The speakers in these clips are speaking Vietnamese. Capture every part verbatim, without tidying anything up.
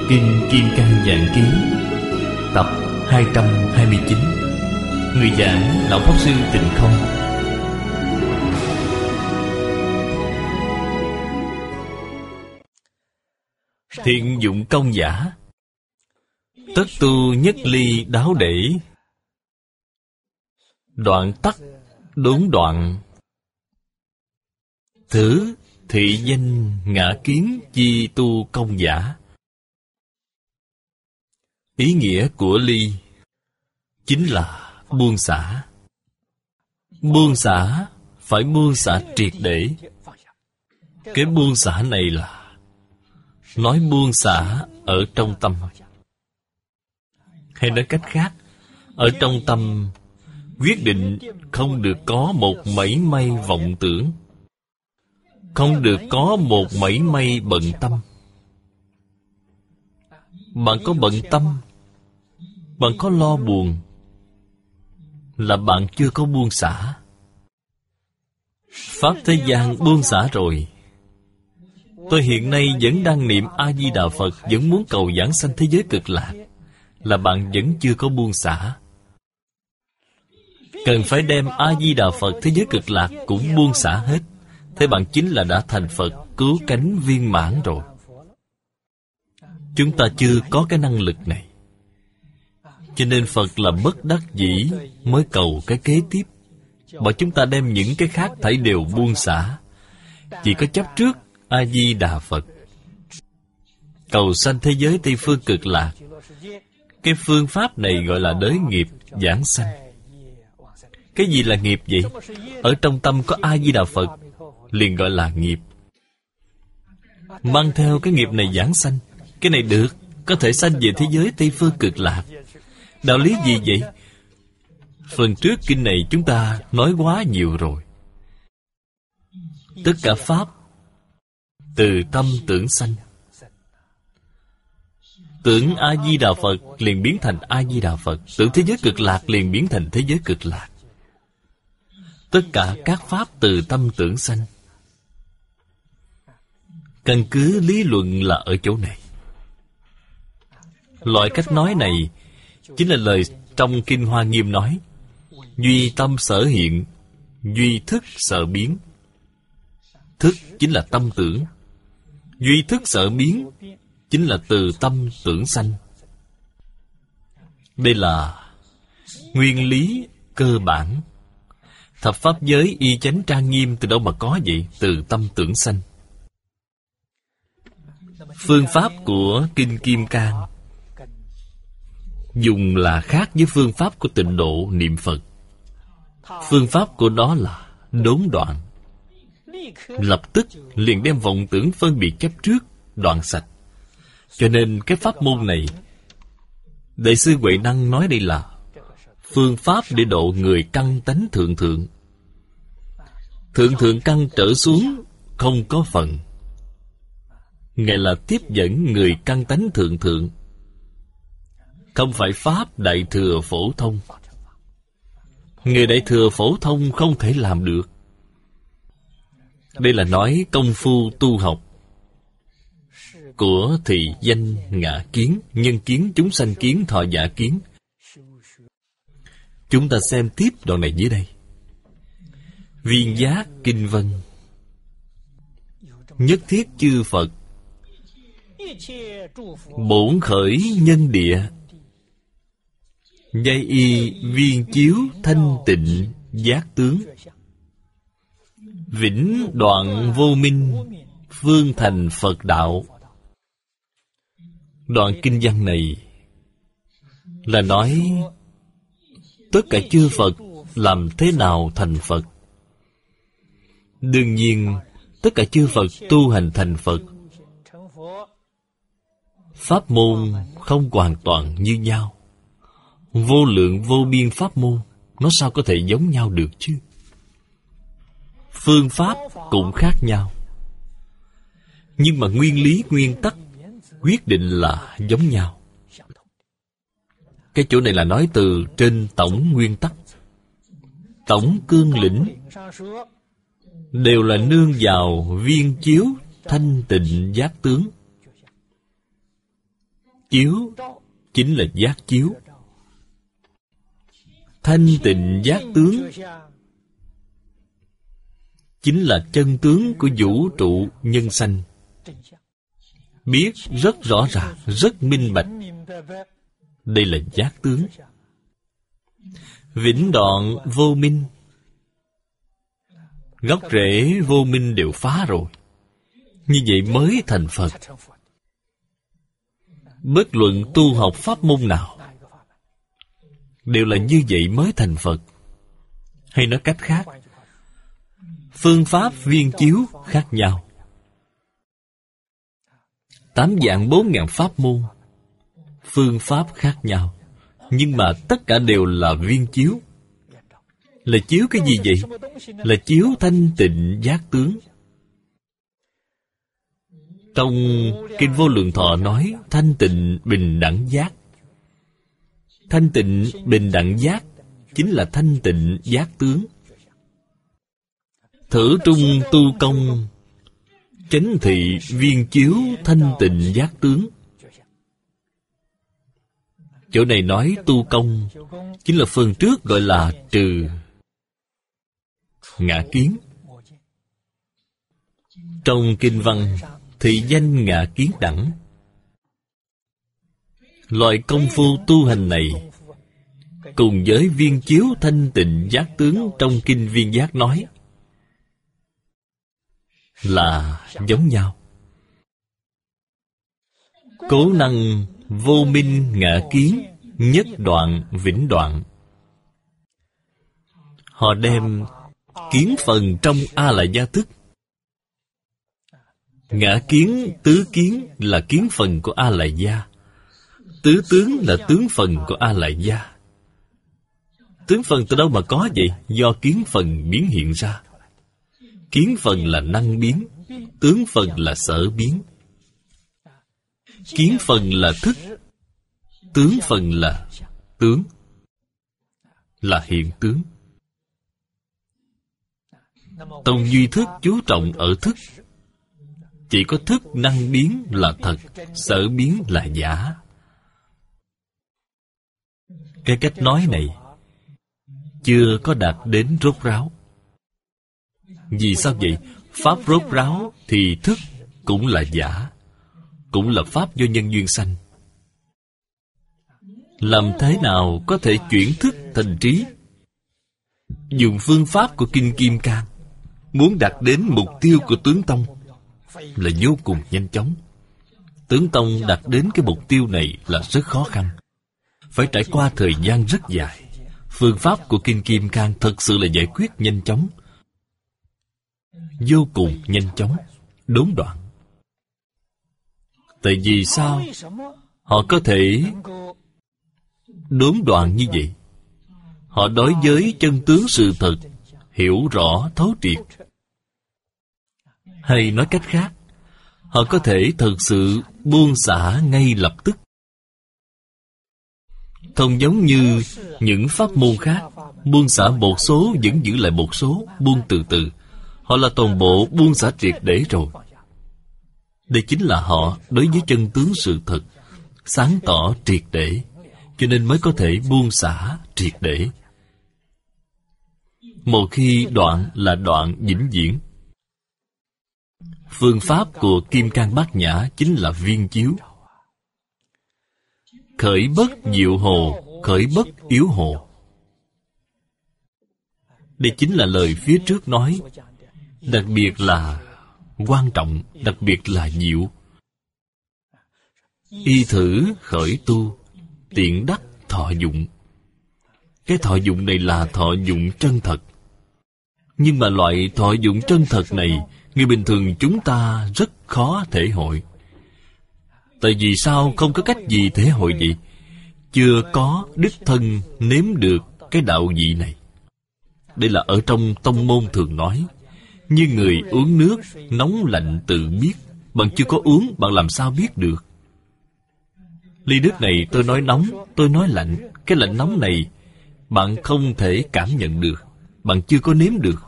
Kinh Kim Cang Giảng Ký, tập hai trăm hai mươi chín. Người giảng Lão Pháp Sư Tịnh Không. Thiện dụng công giả, tất tu nhất ly đáo để, đoạn tắc đốn đoạn, thử thị danh ngã kiến chi tu công giả. Ý nghĩa của ly chính là buông xả. Buông xả phải buông xả triệt để. Cái buông xả này là nói buông xả ở trong tâm. Hay nói cách khác, ở trong tâm quyết định không được có một mảy may vọng tưởng, không được có một mảy may bận tâm. Bạn có bận tâm, bạn có lo buồn, là bạn chưa có buông xả. Pháp thế gian buông xả rồi. Tôi hiện nay vẫn đang niệm A-di-đà Phật, vẫn muốn cầu giảng sanh thế giới cực lạc, là bạn vẫn chưa có buông xả. Cần phải đem A-di-đà Phật thế giới cực lạc cũng buông xả hết. Thế bạn chính là đã thành Phật cứu cánh viên mãn rồi. Chúng ta chưa có cái năng lực này, cho nên Phật là bất đắc dĩ mới cầu cái kế tiếp, bảo chúng ta đem những cái khác thảy đều buông xả, chỉ có chấp trước A-di-đà Phật, cầu sanh thế giới Tây Phương cực lạc. Cái phương pháp này gọi là đới nghiệp giảng sanh. Cái gì là nghiệp vậy? Ở trong tâm có A-di-đà Phật liền gọi là nghiệp. Mang theo cái nghiệp này giảng sanh, cái này được, có thể sanh về thế giới Tây Phương cực lạc. Đạo lý gì vậy? Phần trước kinh này chúng ta nói quá nhiều rồi. Tất cả pháp từ tâm tưởng sanh. Tưởng A-di-đà Phật liền biến thành A-di-đà Phật, tưởng thế giới cực lạc liền biến thành thế giới cực lạc. Tất cả các pháp từ tâm tưởng sanh. Căn cứ lý luận là ở chỗ này. Loại cách nói này chính là lời trong Kinh Hoa Nghiêm nói: duy tâm sở hiện, duy thức sở biến. Thức chính là tâm tưởng, duy thức sở biến chính là từ tâm tưởng sanh. Đây là nguyên lý cơ bản. Thập pháp giới y chánh trang nghiêm từ đâu mà có vậy? Từ tâm tưởng sanh. Phương pháp của Kinh Kim Cang dùng là khác với phương pháp của Tịnh Độ niệm Phật. Phương pháp của nó là đốn đoạn, lập tức liền đem vọng tưởng phân biệt chấp trước đoạn sạch. Cho nên cái pháp môn này, Đại sư Huệ Năng nói đây là phương pháp để độ người căn tánh thượng thượng. Thượng thượng căn trở xuống không có phần. Ngài là tiếp dẫn người căn tánh thượng thượng, không phải pháp đại thừa phổ thông. Người đại thừa phổ thông không thể làm được. Đây là nói công phu tu học của thị danh ngã kiến, nhân kiến, chúng sanh kiến, thọ giả kiến. Chúng ta xem tiếp đoạn này dưới đây. Viên giác kinh vân: nhất thiết chư Phật bổn khởi nhân địa, giai y viên chiếu thanh tịnh giác tướng, vĩnh đoạn vô minh phương thành Phật đạo. Đoạn kinh văn này là nói tất cả chư Phật làm thế nào thành Phật. Đương nhiên tất cả chư Phật tu hành thành Phật, pháp môn không hoàn toàn như nhau. Vô lượng vô biên pháp môn, nó sao có thể giống nhau được chứ? Phương pháp cũng khác nhau, nhưng mà nguyên lý nguyên tắc quyết định là giống nhau. Cái chỗ này là nói từ trên tổng nguyên tắc. Tổng cương lĩnh đều là nương vào viên chiếu thanh tịnh giác tướng. Chiếu chính là giác chiếu. Thanh tịnh giác tướng chính là chân tướng của vũ trụ nhân sanh. Biết rất rõ ràng, rất minh bạch. Đây là giác tướng. Vĩnh đoạn vô minh, gốc rễ vô minh đều phá rồi. Như vậy mới thành Phật. Bất luận tu học pháp môn nào đều là như vậy mới thành Phật. Hay nói cách khác, phương pháp viên chiếu khác nhau. Tám vạn bốn ngàn pháp môn, phương pháp khác nhau, nhưng mà tất cả đều là viên chiếu. Là chiếu cái gì vậy? Là chiếu thanh tịnh giác tướng. Trong Kinh Vô Lượng Thọ nói thanh tịnh bình đẳng giác. Thanh tịnh bình đẳng giác chính là thanh tịnh giác tướng. Thử trung tu công, chánh thị viên chiếu thanh tịnh giác tướng. Chỗ này nói tu công chính là phần trước gọi là trừ ngã kiến. Trong kinh văn thị danh ngã kiến đẳng. Loại công phu tu hành này cùng với viên chiếu thanh tịnh giác tướng trong kinh Viên Giác nói là giống nhau. Cố năng vô minh ngã kiến, nhất đoạn vĩnh đoạn. Họ đem kiến phần trong A Lại Gia thức. Ngã kiến, tứ kiến là kiến phần của A Lại Gia. Tứ tướng là tướng phần của A Lại Gia. Tướng phần từ đâu mà có vậy? Do kiến phần biến hiện ra. Kiến phần là năng biến, tướng phần là sở biến. Kiến phần là thức, tướng phần là tướng, là hiện tướng. Tông duy thức chú trọng ở thức. Chỉ có thức năng biến là thật, sở biến là giả. Cái cách nói này chưa có đạt đến rốt ráo. Vì sao vậy? Pháp rốt ráo thì thức cũng là giả, cũng là pháp do nhân duyên sanh. Làm thế nào có thể chuyển thức thành trí? Dùng phương pháp của Kinh Kim Cang, muốn đạt đến mục tiêu của tướng tông là vô cùng nhanh chóng. Tướng tông đạt đến cái mục tiêu này là rất khó khăn, phải trải qua thời gian rất dài. Phương pháp của Kinh Kim Cang thật sự là giải quyết nhanh chóng, vô cùng nhanh chóng, đốn đoạn. Tại vì sao họ có thể đốn đoạn như vậy? Họ đối với chân tướng sự thật hiểu rõ thấu triệt. Hay nói cách khác, họ có thể thực sự buông xả ngay lập tức. Không giống như những pháp môn khác, buông xả một số vẫn giữ lại một số, buông từ từ. Họ là toàn bộ buông xả triệt để rồi. Đây chính là họ đối với chân tướng sự thật sáng tỏ triệt để, cho nên mới có thể buông xả triệt để. Một khi đoạn là đoạn vĩnh viễn. Phương pháp của Kim Cang Bát Nhã chính là viên chiếu. Khởi bất diệu hồ, khởi bất yếu hồ. Đây chính là lời phía trước nói, đặc biệt là quan trọng, đặc biệt là diệu. Y thử khởi tu, tiện đắc thọ dụng. Cái thọ dụng này là thọ dụng chân thật. Nhưng mà loại thọ dụng chân thật này, người bình thường chúng ta rất khó thể hội. Tại vì sao không có cách gì thể hội vậy? Chưa có đích thân nếm được cái đạo vị này. Đây là ở trong tông môn thường nói, như người uống nước, nóng lạnh tự biết. Bạn chưa có uống, bạn làm sao biết được? Ly nước này tôi nói nóng, tôi nói lạnh. Cái lạnh nóng này bạn không thể cảm nhận được, bạn chưa có nếm được.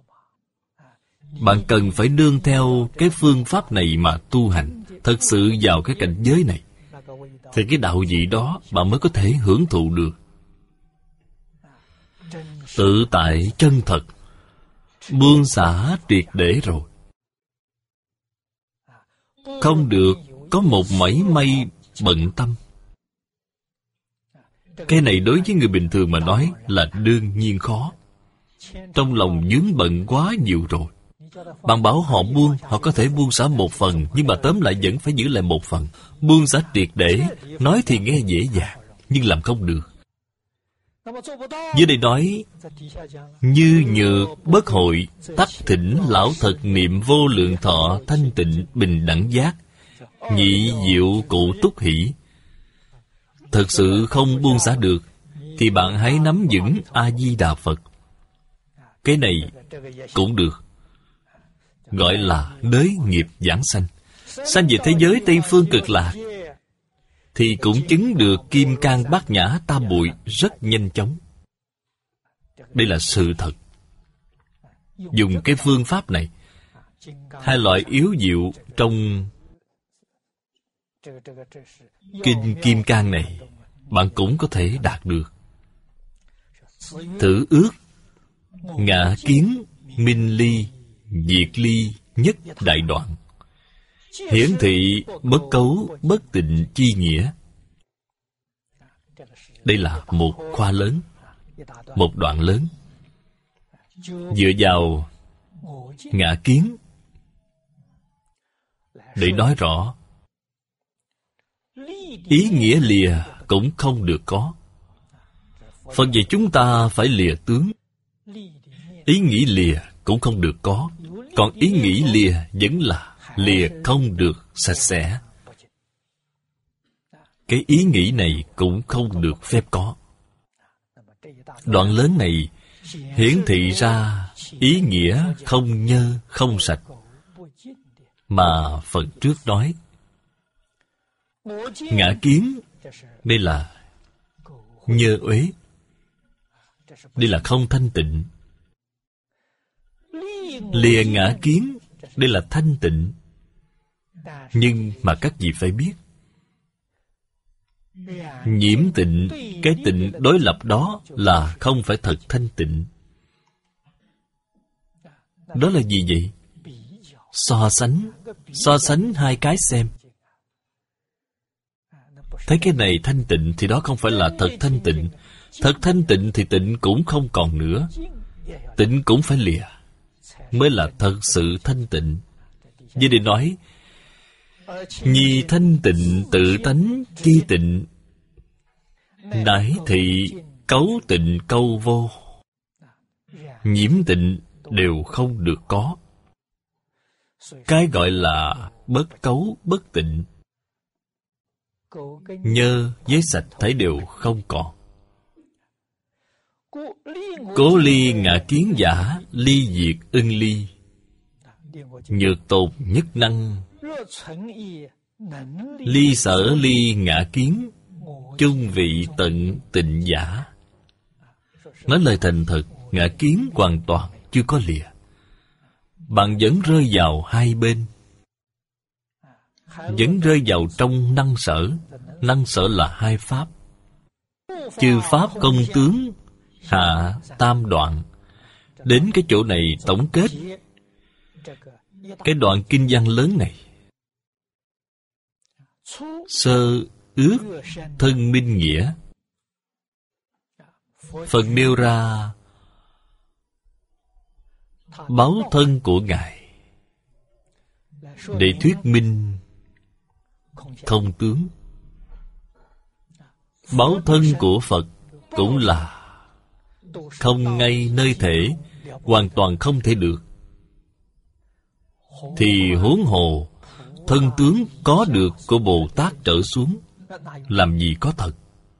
Bạn cần phải nương theo cái phương pháp này mà tu hành, thật sự vào cái cảnh giới này. thì cái đạo vị đó bạn mới có thể hưởng thụ được. Tự tại chân thật, buông xả triệt để rồi, không được có một mảy may bận tâm. Cái này đối với người bình thường mà nói là đương nhiên khó. Trong lòng vướng bận quá nhiều rồi. Bạn bảo họ buông, họ có thể buông xả một phần, nhưng mà tóm lại vẫn phải giữ lại một phần. Buông xả triệt để, nói thì nghe dễ dàng, nhưng làm không được. Dưới đây nói, như nhược bất hội, tắc thỉnh lão thật niệm vô lượng thọ thanh tịnh bình đẳng giác, nhị diệu cụ túc hỷ. Thật sự không buông xả được, thì bạn hãy nắm vững A-di-đà Phật. Cái này cũng được, gọi là đới nghiệp giảng sanh. Sanh về thế giới Tây Phương Cực Lạc, thì cũng chứng được kim cang bát nhã tam muội rất nhanh chóng. Đây là sự thật. Dùng cái phương pháp này, hai loại yếu diệu trong kinh Kim Cang này, bạn cũng có thể đạt được. Thử ước ngã kiến minh ly diệt ly nhất đại đoạn, hiển thị bất cấu bất tịnh chi nghĩa. Đây là một khoa lớn, một đoạn lớn. Dựa vào ngã kiến để nói rõ, ý nghĩa lìa cũng không được có. Phật dạy chúng ta phải lìa tướng, ý nghĩ lìa cũng không được có. Còn ý nghĩ lìa vẫn là lìa không được sạch sẽ. Cái ý nghĩ này cũng không được phép có. Đoạn lớn này hiển thị ra ý nghĩa không nhơ, không sạch mà Phật trước nói. Ngã kiến, đây là nhơ uế, đây là không thanh tịnh. Lìa ngã kiến, đây là thanh tịnh. Nhưng mà các vị phải biết, nhiễm tịnh, cái tịnh đối lập đó là không phải thật thanh tịnh. Đó là gì vậy? So sánh, so sánh hai cái xem. Thấy cái này thanh tịnh thì đó không phải là thật thanh tịnh. Thật thanh tịnh thì tịnh cũng không còn nữa. Tịnh cũng phải lìa mới là thật sự thanh tịnh. Như để nói, nhi thanh tịnh tự tánh chi tịnh, nải thị cấu tịnh câu vô. Nhiễm tịnh đều không được có. Cái gọi là bất cấu bất tịnh, nhơ với sạch thấy đều không còn. Cố ly ngã kiến giả, ly diệt ưng ly. Nhược tồn nhất năng, ly sở ly ngã kiến, chung vị tận tịnh giả. Nói lời thành thật, ngã kiến hoàn toàn chưa có lìa. Bạn vẫn rơi vào hai bên, vẫn rơi vào trong năng sở. Năng sở là hai pháp: chư pháp công tướng, hạ tam đoạn. Đến cái chỗ này tổng kết cái đoạn kinh văn lớn này. Sơ ước thân minh nghĩa, Phật nêu ra báo thân của Ngài để thuyết minh không tướng. Báo thân của Phật cũng là không ngay nơi thể, hoàn toàn không thể được. Thì huống hồ thân tướng có được của Bồ Tát trở xuống, làm gì có thật.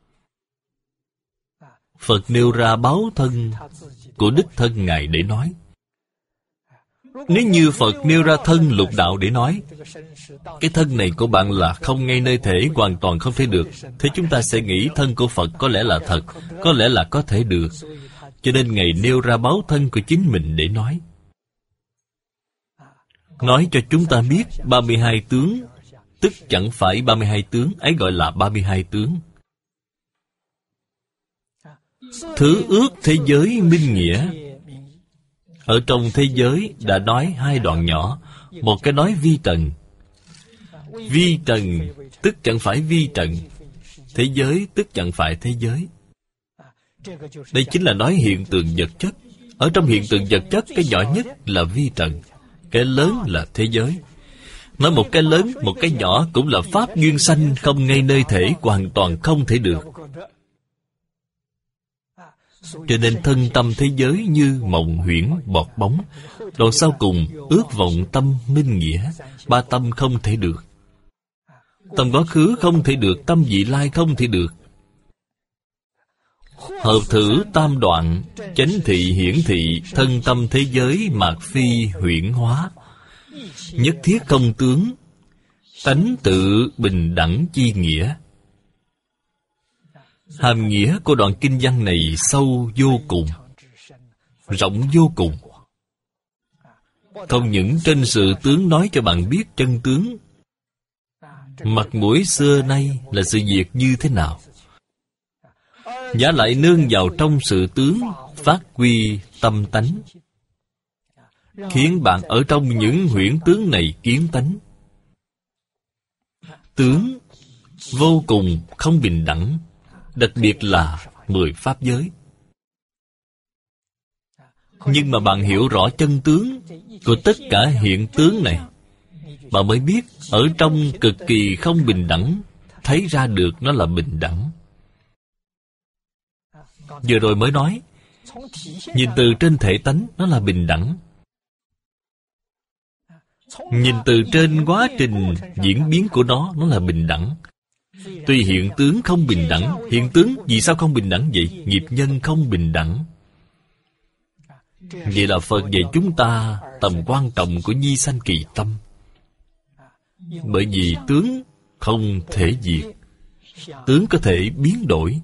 Phật nêu ra báo thân của đích thân Ngài để nói. Nếu như Phật nêu ra thân lục đạo để nói, cái thân này của bạn là không ngay nơi thể, hoàn toàn không thể được, thế chúng ta sẽ nghĩ thân của Phật có lẽ là thật, có lẽ là có thể được. Cho nên Ngài nêu ra báo thân của chính mình để nói. Nói cho chúng ta biết ba mươi hai tướng tức chẳng phải ba mươi hai tướng, ấy gọi là ba mươi hai tướng. Thứ ước thế giới minh nghĩa. Ở trong thế giới đã nói hai đoạn nhỏ. Một cái nói vi trần. Vi trần tức chẳng phải vi trần. Thế giới tức chẳng phải thế giới. Đây chính là nói hiện tượng vật chất. Ở trong hiện tượng vật chất, cái nhỏ nhất là vi trần, cái lớn là thế giới. Nói một cái lớn, một cái nhỏ cũng là pháp duyên sanh, không ngay nơi thể, hoàn toàn không thể được. Cho nên thân tâm thế giới như mộng huyễn bọt bóng. Đoạn sau cùng ước vọng tâm minh nghĩa. Ba tâm không thể được. Tâm quá khứ không thể được, tâm vị lai không thể được. Hợp thử tam đoạn, chánh thị hiển thị, thân tâm thế giới mạt phi huyễn hóa. Nhất thiết không tướng, tánh tự bình đẳng chi nghĩa. Hàm nghĩa của đoạn kinh văn này sâu vô cùng, rộng vô cùng. Không những trên sự tướng nói cho bạn biết chân tướng, mặt mũi xưa nay là sự việc như thế nào, giả lại nương vào trong sự tướng, phát huy tâm tánh, khiến bạn ở trong những huyễn tướng này kiến tánh. Tướng vô cùng không bình đẳng, đặc biệt là mười pháp giới. Nhưng mà bạn hiểu rõ chân tướng của tất cả hiện tướng này, bạn mới biết ở trong cực kỳ không bình đẳng, thấy ra được nó là bình đẳng. Vừa rồi mới nói, nhìn từ trên thể tánh nó là bình đẳng. Nhìn từ trên quá trình diễn biến của nó, nó là bình đẳng. Tuy hiện tướng không bình đẳng. Hiện tướng vì sao không bình đẳng vậy? Nghiệp nhân không bình đẳng. Vậy là Phật dạy chúng ta tầm quan trọng của nhi sanh kỳ tâm. Bởi vì tướng không thể diệt, tướng có thể biến đổi.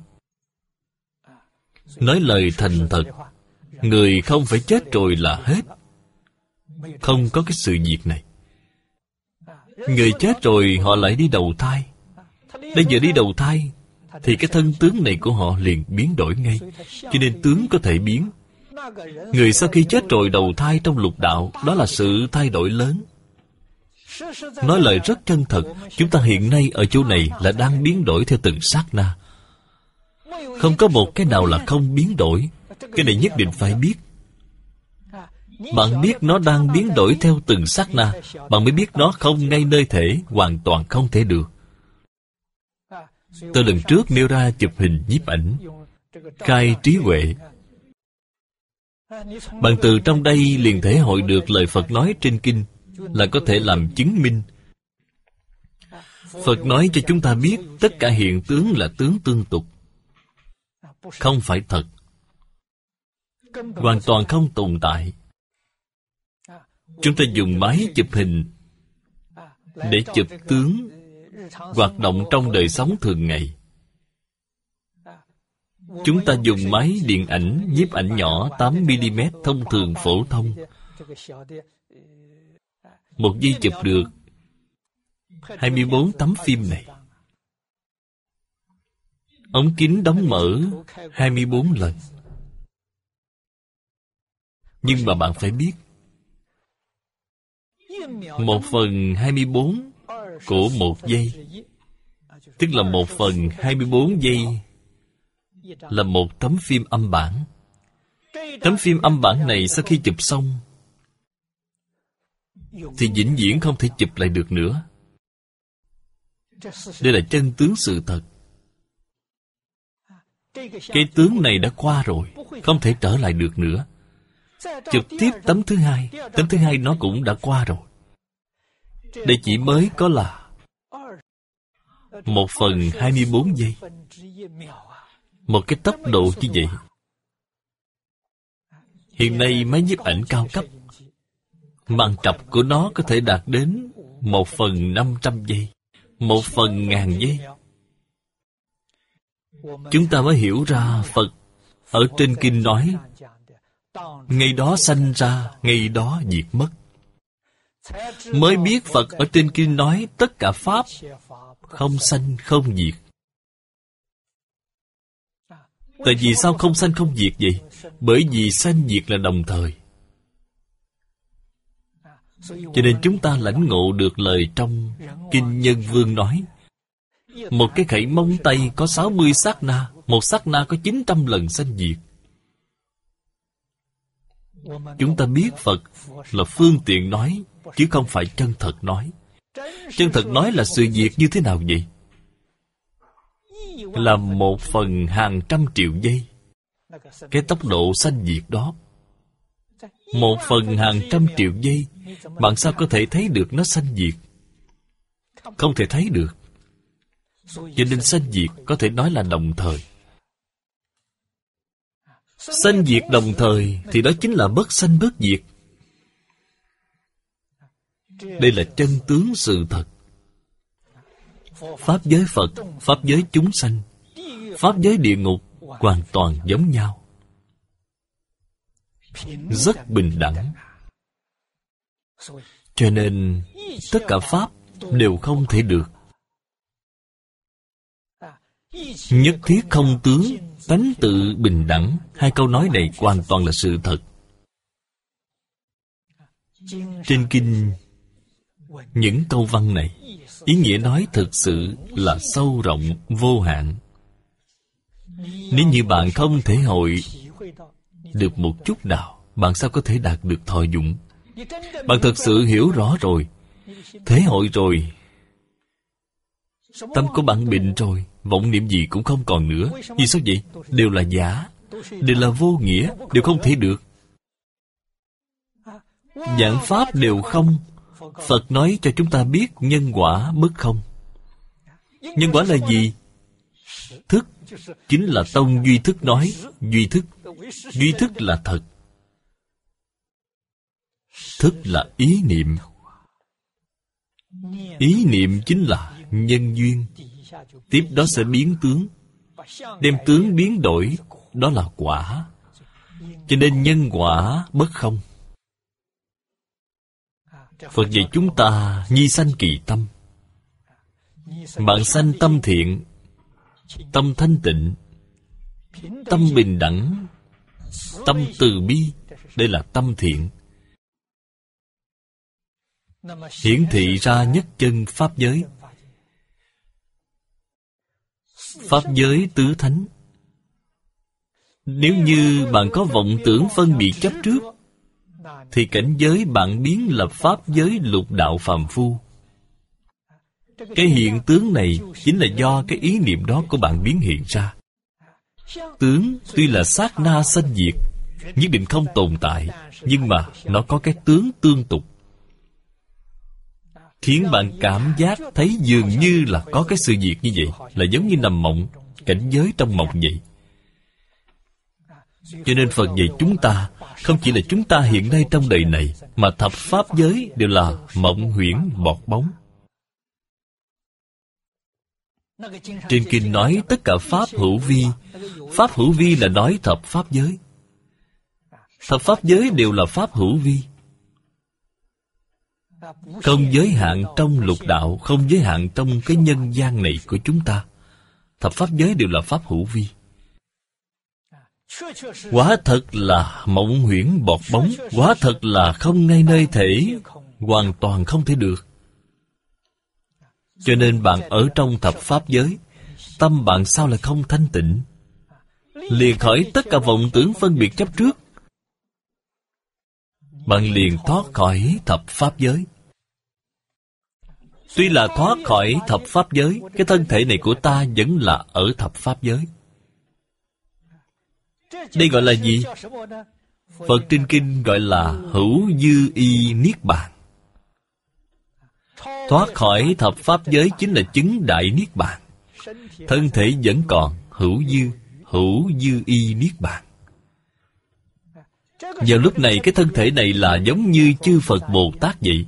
Nói lời thành thật, người không phải chết rồi là hết. Không có cái sự việc này. Người chết rồi họ lại đi đầu thai. Bây giờ đi đầu thai thì cái thân tướng này của họ liền biến đổi ngay. Cho nên tướng có thể biến. Người sau khi chết rồi đầu thai trong lục đạo, đó là sự thay đổi lớn. Nói lời rất chân thật, chúng ta hiện nay ở chỗ này là đang biến đổi theo từng sát na. Không có một cái nào là không biến đổi. Cái này nhất định phải biết. Bạn biết nó đang biến đổi theo từng sát na, bạn mới biết nó không ngay nơi thể, hoàn toàn không thể được. Tôi lần trước nêu ra chụp hình nhiếp ảnh, khai trí huệ. Bạn từ trong đây liền thể hội được lời Phật nói trên kinh, là có thể làm chứng minh. Phật nói cho chúng ta biết tất cả hiện tướng là tướng tương tục, không phải thật, hoàn toàn không tồn tại. Chúng ta dùng máy chụp hình để chụp tướng hoạt động trong đời sống thường ngày. Chúng ta dùng máy điện ảnh, nhiếp ảnh nhỏ tám mi li mét thông thường phổ thông. Một giây chụp được hai mươi bốn tấm phim này. Ống kính đóng mở hai mươi bốn lần. Nhưng mà bạn phải biết, một phần hai mươi bốn của một giây, tức là một phần hai mươi bốn giây là một tấm phim âm bản. Tấm phim âm bản này sau khi chụp xong thì vĩnh viễn không thể chụp lại được nữa. Đây là chân tướng sự thật. Cái tướng này đã qua rồi, không thể trở lại được nữa. Chụp tiếp tấm thứ hai, tấm thứ hai nó cũng đã qua rồi. Đây chỉ mới có là một phần hai mươi bốn giây. Một cái tốc độ như vậy. Hiện nay máy nhiếp ảnh cao cấp, màn trập của nó có thể đạt đến một phần năm trăm giây, một phần ngàn giây. Chúng ta mới hiểu ra Phật ở trên kinh nói, ngày đó sanh ra, ngày đó diệt mất. mới biết Phật ở trên kinh nói tất cả pháp không sanh không diệt. Tại vì sao không sanh không diệt vậy? Bởi vì sanh diệt là đồng thời. Cho nên chúng ta lãnh ngộ được lời trong Kinh Nhân Vương nói, một cái khẩy móng tay có sáu mươi sát na, một sát na có chín trăm lần sanh diệt. Chúng ta biết Phật là phương tiện nói, chứ không phải chân thật nói. Chân thật nói là sự diệt như thế nào vậy? Là một phần hàng trăm triệu giây. Cái tốc độ sanh diệt đó, một phần hàng trăm triệu giây, bạn sao có thể thấy được nó sanh diệt? Không thể thấy được. Cho nên sanh diệt có thể nói là đồng thời. Sanh diệt đồng thời thì đó chính là bất sanh bất diệt. Đây là chân tướng sự thật. Pháp giới Phật, pháp giới chúng sanh, pháp giới địa ngục hoàn toàn giống nhau, rất bình đẳng. Cho nên tất cả pháp đều không thể được. Nhất thiết không tướng, tánh tự bình đẳng. Hai câu nói này hoàn toàn là sự thật. Trên kinh, những câu văn này, ý nghĩa nói thực sự là sâu rộng vô hạn. Nếu như bạn không thể hội được một chút nào, bạn sao có thể đạt được thọ dụng? Bạn thật sự hiểu rõ rồi, thể hội rồi, tâm của bạn định rồi, vọng niệm gì cũng không còn nữa. Vì sao vậy? Đều là giả, đều là vô nghĩa, đều không thể được. Vạn pháp đều không. Phật nói cho chúng ta biết nhân quả bất không. Nhân quả là gì? Thức, chính là tông duy thức nói. Duy thức, duy thức là thật. Thức là ý niệm. Ý niệm chính là nhân duyên. Tiếp đó sẽ biến tướng. Đem tướng biến đổi, đó là quả. Cho nên nhân quả bất không. Phật dạy chúng ta nhi sanh kỳ tâm. Bạn sanh tâm thiện, tâm thanh tịnh, tâm bình đẳng, tâm từ bi. Đây là tâm thiện. Hiển thị ra nhất chân pháp giới. Pháp giới tứ thánh. Nếu như bạn có vọng tưởng phân biệt chấp trước, thì cảnh giới bạn biến lập pháp giới lục đạo phàm phu. Cái hiện tướng này chính là do cái ý niệm đó của bạn biến hiện ra. Tướng tuy là sát na sanh diệt, nhất định không tồn tại, nhưng mà nó có cái tướng tương tục, khiến bạn cảm giác thấy dường như là có cái sự việc như vậy, là giống như nằm mộng, cảnh giới trong mộng vậy. Cho nên Phật dạy chúng ta, không chỉ là chúng ta hiện nay trong đời này, mà thập pháp giới đều là mộng huyễn bọt bóng. Trên kinh nói tất cả pháp hữu vi. Pháp hữu vi là nói thập pháp giới. Thập pháp giới đều là pháp hữu vi, không giới hạn trong lục đạo, không giới hạn trong cái nhân gian này của chúng ta. Thập pháp giới đều là pháp hữu vi. Quả thật là mộng huyễn bọt bóng, quả thật là không ngay nơi thể, hoàn toàn không thể được. Cho nên bạn ở trong thập pháp giới, tâm bạn sao lại không thanh tịnh? Liền khỏi tất cả vọng tưởng phân biệt chấp trước, bạn liền thoát khỏi thập pháp giới. Tuy là thoát khỏi thập pháp giới, cái thân thể này của ta vẫn là ở thập pháp giới. Đây gọi là gì? Phật trên kinh gọi là hữu dư y niết bàn. Thoát khỏi thập pháp giới chính là chứng đại niết bàn. Thân thể vẫn còn hữu dư, hữu dư y niết bàn. Vào lúc này cái thân thể này là giống như chư Phật Bồ Tát vậy.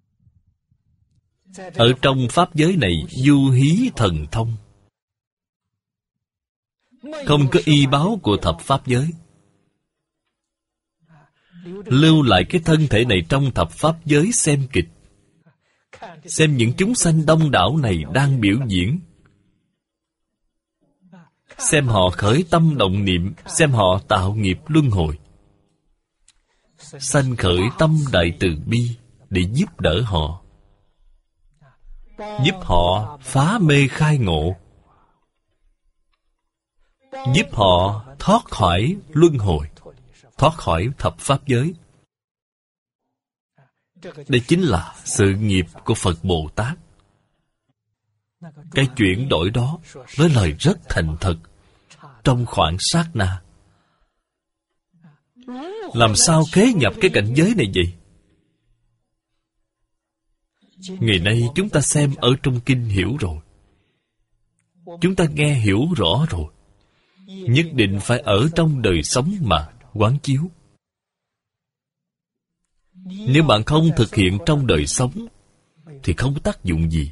Ở trong pháp giới này du hí thần thông, không có y báo của thập pháp giới. lưu lại cái thân thể này trong thập pháp giới xem kịch, xem những chúng sanh đông đảo này đang biểu diễn, xem họ khởi tâm động niệm, xem họ tạo nghiệp luân hồi, sanh khởi tâm đại từ bi để giúp đỡ họ, giúp họ phá mê khai ngộ, giúp họ thoát khỏi luân hồi, thoát khỏi thập pháp giới. Đây chính là sự nghiệp của Phật Bồ Tát. Cái chuyển đổi đó nói lời rất thành thật, trong khoảng sát na. Làm sao kế nhập cái cảnh giới này vậy? Ngày nay chúng ta xem ở trong kinh hiểu rồi, chúng ta nghe hiểu rõ rồi. Nhất định phải ở trong đời sống mà quán chiếu. Nếu bạn không thực hiện trong đời sống thì không có tác dụng gì.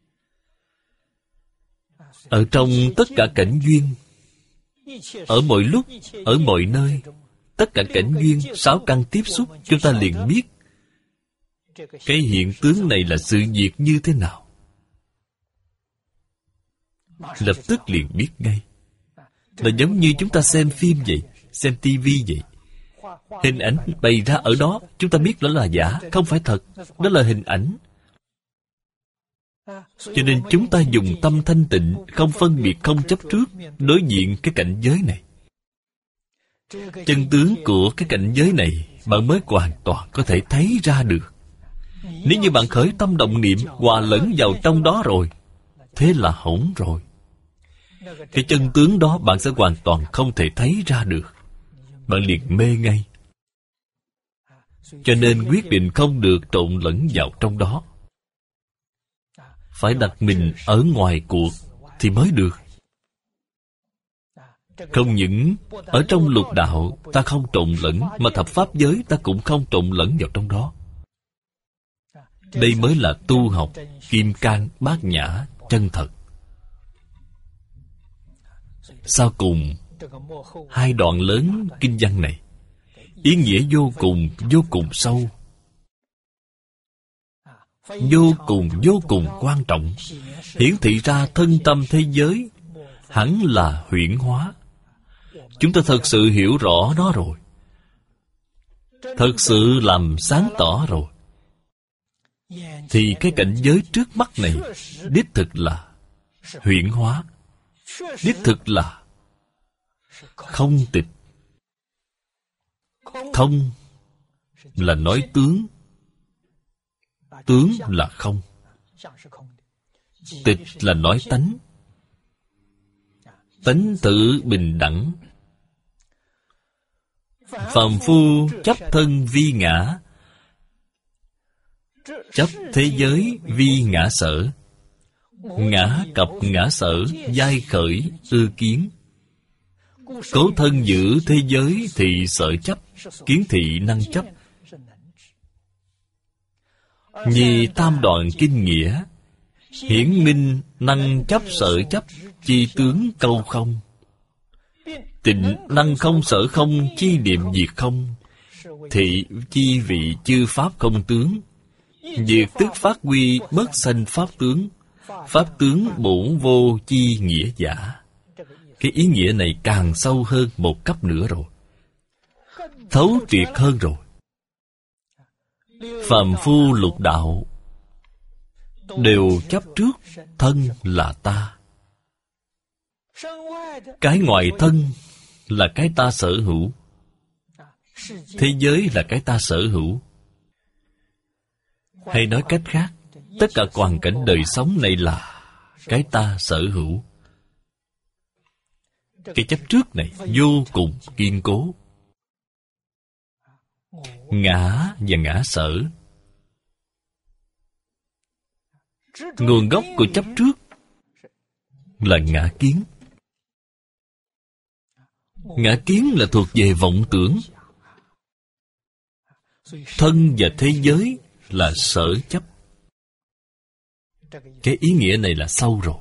Ở trong tất cả cảnh duyên, ở mọi lúc, ở mọi nơi, tất cả cảnh duyên, sáu căn tiếp xúc, chúng ta liền biết cái hiện tướng này là sự việc như thế nào. Lập tức liền biết ngay. Là giống như chúng ta xem phim vậy, xem tivi vậy. Hình ảnh bày ra ở đó, chúng ta biết đó là giả, không phải thật. Đó là hình ảnh. Cho nên chúng ta dùng tâm thanh tịnh, không phân biệt, không chấp trước, đối diện cái cảnh giới này. Chân tướng của cái cảnh giới này bạn mới hoàn toàn có thể thấy ra được. Nếu như bạn khởi tâm động niệm, hòa lẫn vào trong đó rồi, thế là hỏng rồi. Cái chân tướng đó bạn sẽ hoàn toàn không thể thấy ra được. Bạn liền mê ngay. Cho nên quyết định không được trộn lẫn vào trong đó. Phải đặt mình ở ngoài cuộc thì mới được. Không những ở trong lục đạo ta không trộn lẫn, mà thập pháp giới ta cũng không trộn lẫn vào trong đó. Đây mới là tu học kim cang bát nhã chân thật. Sau cùng, hai đoạn lớn kinh văn này ý nghĩa vô cùng vô cùng sâu, vô cùng vô cùng quan trọng, hiển thị ra thân tâm thế giới hẳn là huyễn hóa. Chúng ta thật sự hiểu rõ nó rồi, thật sự làm sáng tỏ rồi, thì cái cảnh giới trước mắt này đích thực là huyễn hóa, đích thực là không tịch. Không là nói tướng, tướng là không. Tịch là nói tánh, tánh tự bình đẳng. Phàm phu chấp thân vi ngã, chấp thế giới vi ngã sở. Ngã cập ngã sở, giai khởi ư kiến. Cố thân giữ thế giới thì sợ chấp, kiến thị năng chấp. Nhi tam đoạn kinh nghĩa, hiển minh năng chấp sợ chấp, chi tướng câu không. Tịnh năng không sở không, chi niệm diệt không. Thị chi vị chư pháp không tướng. Diệt tức phát huy bất sanh pháp tướng. Pháp tướng bổn vô chi nghĩa giả. Cái ý nghĩa này càng sâu hơn một cấp nữa rồi, thấu triệt hơn rồi. Phàm phu lục đạo đều chấp trước thân là ta. Cái ngoài thân là cái ta sở hữu, thế giới là cái ta sở hữu. Hay nói cách khác, tất cả hoàn cảnh đời sống này là cái ta sở hữu. Cái chấp trước này vô cùng kiên cố. Ngã và ngã sở, nguồn gốc của chấp trước là ngã kiến. Ngã kiến là thuộc về vọng tưởng. Thân và thế giới là sở chấp. Cái ý nghĩa này là sâu rồi.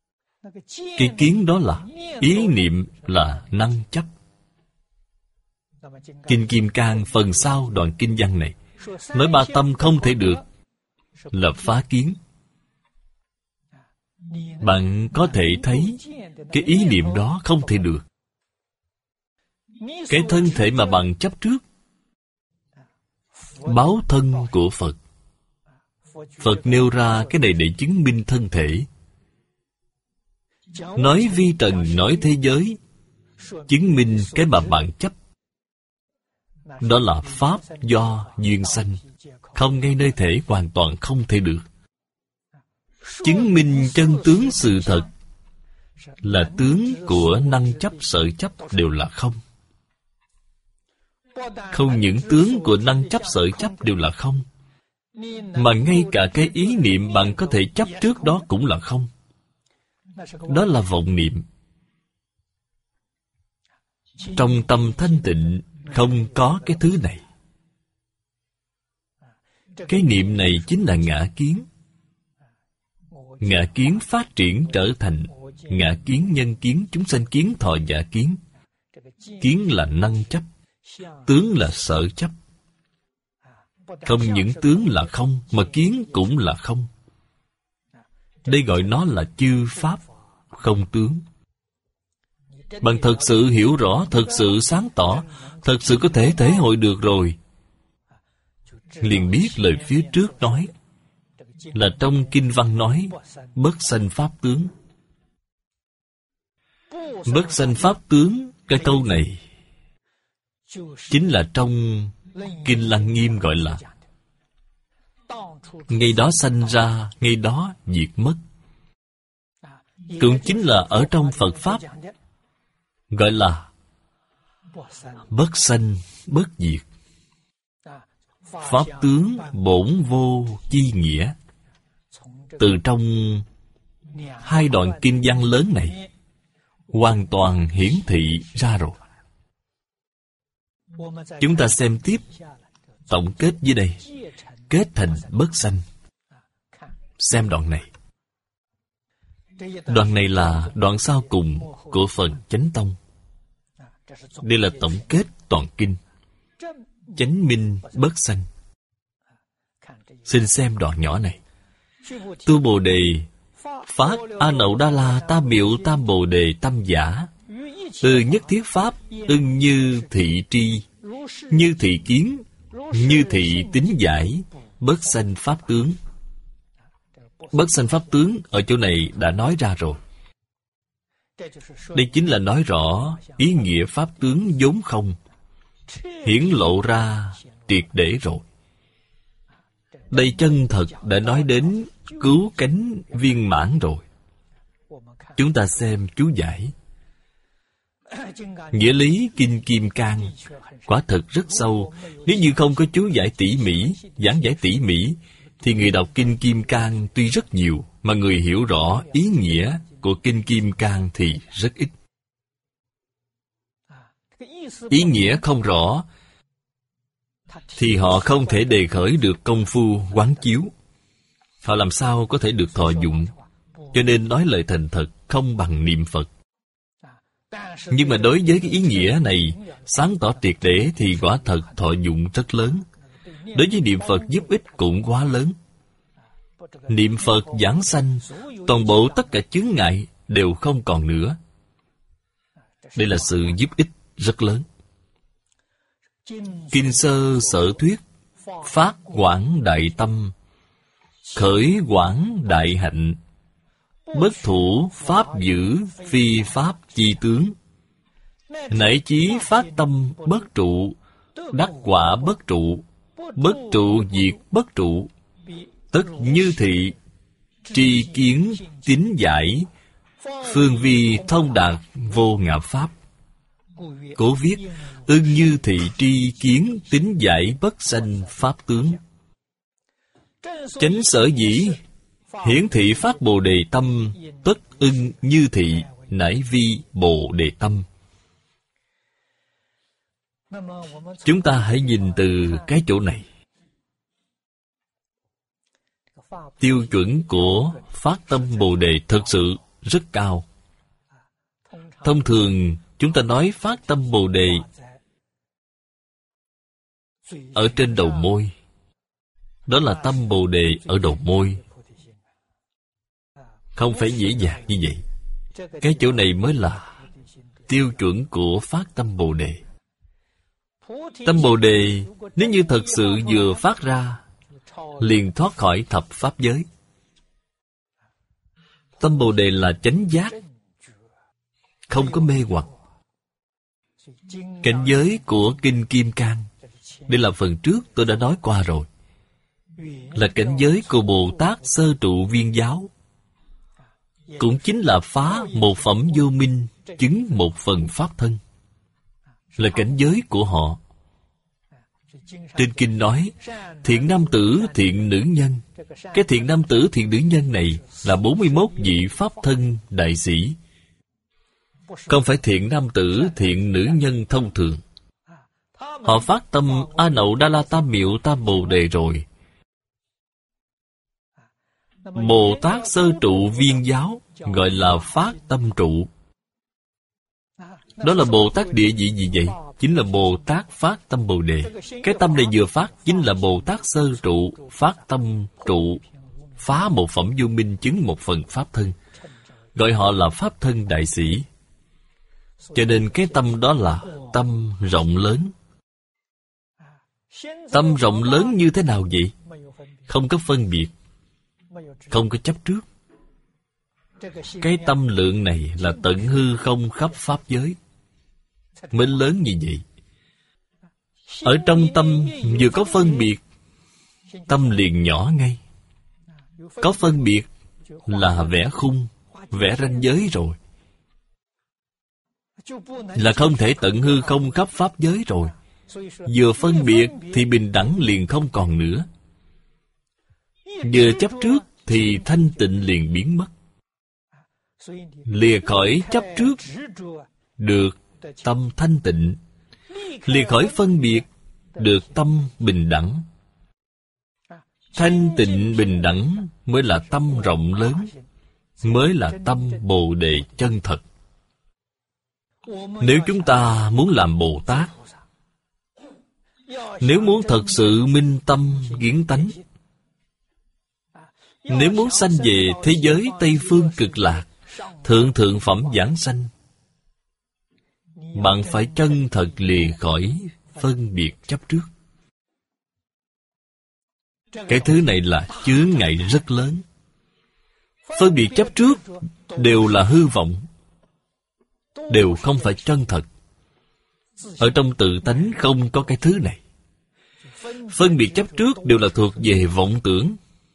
Cái kiến đó là ý niệm là năng chấp. Kinh Kim Cang phần sau đoạn kinh văn này nói ba tâm không thể được là phá kiến. Bạn có thể thấy cái ý niệm đó không thể được. Cái thân thể mà bạn chấp trước, báo thân của Phật. Phật nêu ra cái này để chứng minh thân thể. Nói vi trần, nói thế giới, chứng minh cái mà bạn chấp. Đó là pháp do duyên sanh, không ngay nơi thể, hoàn toàn không thể được. Chứng minh chân tướng sự thật là tướng của năng chấp sở chấp đều là không. Không những tướng của năng chấp sở chấp đều là không, mà ngay cả cái ý niệm bạn có thể chấp trước đó cũng là không. Đó là vọng niệm. Trong tâm thanh tịnh không có cái thứ này. Cái niệm này chính là ngã kiến. Ngã kiến phát triển trở thành ngã kiến, nhân kiến, chúng sanh kiến, thọ giả kiến. Kiến là năng chấp, tướng là sở chấp. Không những tướng là không, mà kiến cũng là không. Đây gọi nó là chư pháp không tướng. Bạn thật sự hiểu rõ, thật sự sáng tỏ, thật sự có thể thể hội được rồi, liền biết lời phía trước nói là trong kinh văn nói bất sanh pháp tướng. Bất sanh pháp tướng, cái câu này chính là trong kinh Lăng Nghiêm gọi là ngày đó sanh ra, ngày đó diệt mất. Cũng chính là ở trong Phật Pháp gọi là bất sanh bất diệt. Pháp tướng bổn vô chi nghĩa. Từ trong hai đoạn kinh văn lớn này hoàn toàn hiển thị ra rồi. Chúng ta xem tiếp, tổng kết dưới đây, kết thành bất sanh. Xem đoạn này. Đoạn này là đoạn sau cùng của phần Chánh Tông. Đây là tổng kết toàn kinh. Chánh minh bất sanh. Xin xem đoạn nhỏ này. Tu Bồ Đề phát A Nậu Đa La tam biểu tam Bồ Đề tâm giả. Từ nhất thiết pháp ưng như thị tri, như thị kiến, như thị tính giải, bất sanh pháp tướng. Bất sanh pháp tướng ở chỗ này đã nói ra rồi. Đây chính là nói rõ ý nghĩa pháp tướng vốn không, hiển lộ ra triệt để rồi. Đây chân thật đã nói đến cứu cánh viên mãn rồi. Chúng ta xem chú giải. Nghĩa lý Kinh Kim Cang quả thật rất sâu. Nếu như không có chú giải tỉ mỉ, giảng giải tỉ mỉ, thì người đọc Kinh Kim Cang tuy rất nhiều, mà người hiểu rõ ý nghĩa của Kinh Kim Cang thì rất ít. Ý nghĩa không rõ thì họ không thể đề khởi được công phu quán chiếu. Họ làm sao có thể được thọ dụng? Cho nên nói lời thành thật không bằng niệm Phật. Nhưng mà đối với cái ý nghĩa này sáng tỏ triệt để thì quả thật thọ dụng rất lớn. Đối với niệm Phật giúp ích cũng quá lớn. Niệm Phật giảng sanh, toàn bộ tất cả chướng ngại đều không còn nữa. Đây là sự giúp ích rất lớn. Kinh Sơ Sở Thuyết phát quảng đại tâm, khởi quảng đại hạnh, bất thủ pháp giữ phi pháp chi tướng, nảy chí phát tâm bất trụ, đắc quả bất trụ, bất trụ diệt bất trụ, tất như thị tri kiến tín giải, phương vi thông đạt vô ngã pháp. Cố viết ưng như thị tri kiến tín giải bất sanh pháp tướng. Chánh sở dĩ hiển thị phát Bồ Đề tâm, tất ưng như thị nải vi Bồ Đề tâm. Chúng ta hãy nhìn từ cái chỗ này. Tiêu chuẩn của phát tâm Bồ Đề thật sự rất cao. Thông thường chúng ta nói phát tâm Bồ Đề ở trên đầu môi. Đó là tâm Bồ Đề ở đầu môi. Không phải dễ dàng như vậy. Cái chỗ này mới là tiêu chuẩn của phát tâm Bồ Đề. Tâm Bồ Đề nếu như thật sự vừa phát ra, liền thoát khỏi thập pháp giới. Tâm Bồ Đề là chánh giác, không có mê hoặc. Cảnh giới của Kinh Kim Cang, đây là phần trước tôi đã nói qua rồi, là cảnh giới của Bồ Tát Sơ Trụ Viên Giáo, cũng chính là phá một phẩm vô minh, chứng một phần pháp thân, là cảnh giới của họ. Trên kinh nói thiện nam tử, thiện nữ nhân. Cái thiện nam tử, thiện nữ nhân này là bốn mươi mốt vị pháp thân đại sĩ, không phải thiện nam tử, thiện nữ nhân thông thường. Họ phát tâm A Nậu Đa La Tam Miệu Tam Bồ Đề rồi. Bồ Tát Sơ Trụ Viên Giáo gọi là phát tâm trụ. Đó là Bồ Tát địa vị gì vậy? Chính là Bồ Tát phát tâm Bồ Đề. Cái tâm này vừa phát chính là Bồ Tát Sơ Trụ, phát tâm trụ, phá một phẩm vô minh, chứng một phần pháp thân, gọi họ là pháp thân đại sĩ. Cho nên cái tâm đó là tâm rộng lớn. Tâm rộng lớn như thế nào vậy? Không có phân biệt, không có chấp trước. Cái tâm lượng này là tận hư không khắp pháp giới, mới lớn như vậy. Ở trong tâm vừa có phân biệt, tâm liền nhỏ ngay. Có phân biệt là vẽ khung, vẽ ranh giới rồi, là không thể tận hư không khắp pháp giới rồi. Vừa phân biệt thì bình đẳng liền không còn nữa. Vừa chấp trước thì thanh tịnh liền biến mất. Lìa khỏi chấp trước được tâm thanh tịnh, lìa khỏi phân biệt được tâm bình đẳng. Thanh tịnh bình đẳng mới là tâm rộng lớn, mới là tâm Bồ Đề chân thật. Nếu chúng ta muốn làm Bồ Tát, nếu muốn thật sự minh tâm kiến tánh, nếu muốn sanh về thế giới Tây Phương Cực Lạc, thượng thượng phẩm giảng sanh, bạn phải chân thật lìa khỏi phân biệt chấp trước. Cái thứ này là chướng ngại rất lớn. Phân biệt chấp trước đều là hư vọng, đều không phải chân thật. Ở trong tự tánh không có cái thứ này. Phân biệt chấp trước đều là thuộc về vọng tưởng.